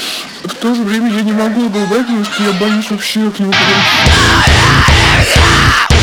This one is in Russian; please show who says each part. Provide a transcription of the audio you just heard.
Speaker 1: В то же время я не могу его убрать, потому что я боюсь вообще к нему подойти.